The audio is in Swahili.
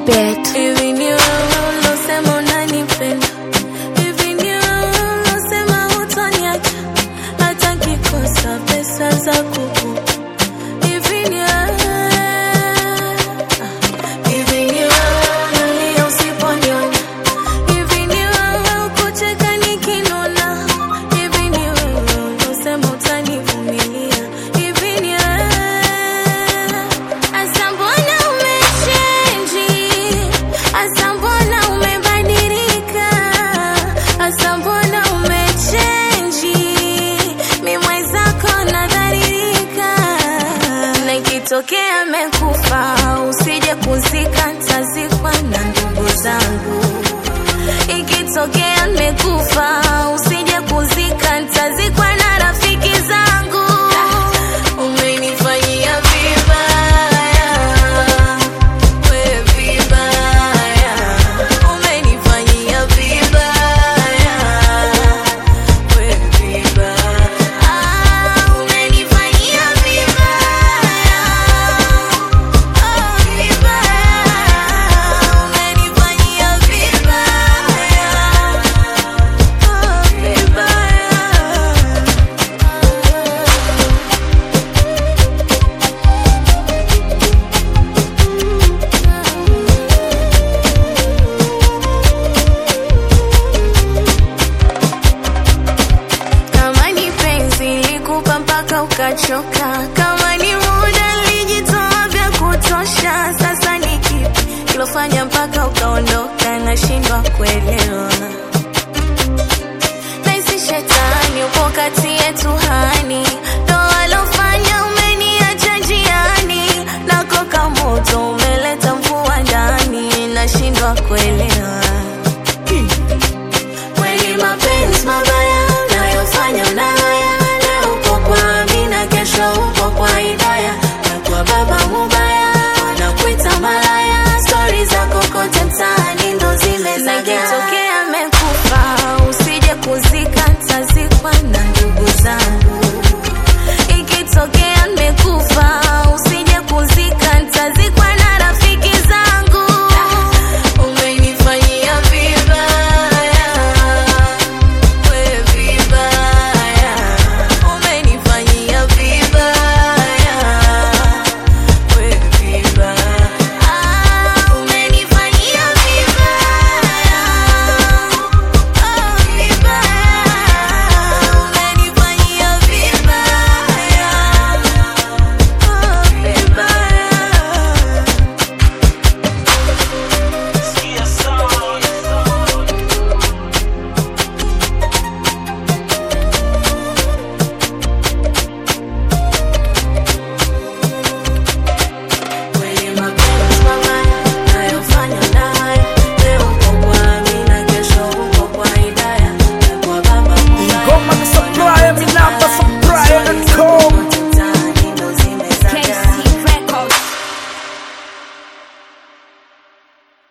bet. Hivi ni wewe unasema unanipenda, hivi ni wewe unasema hutaniacha hata kikosa pesa za kukupa. Hivi ni wewe, hivi ni wewe unalia usiponiona, hivi ni wewe ukucheka nikinuna, hivi ni wewe unasema utanivumilia, hivi ni wewe. Asa mbona umechange, asa mbona umebadilika, asa mbona umechange, mimi mwenzako nadhalilika. Na ikitokea amekufa usije kuzika, nitazikwa na ndugu zangu. Ikitokea amekufa usije kuzika, nitazikwa na rafiki zangu. Umenifanyia vibaya, wewe vibaya, umenifanyia vibaya, wewe vibaya, umenifanyia vibaya, vibaya, umenifanyia vibaya, vibaya. Kama ni penzi nilikupa mpaka ukachoka, kama ni muda nilijitoa vya kutosha. Sasa ni kipi kilofanya mpaka ukaondoka, nashindwa kuelewa.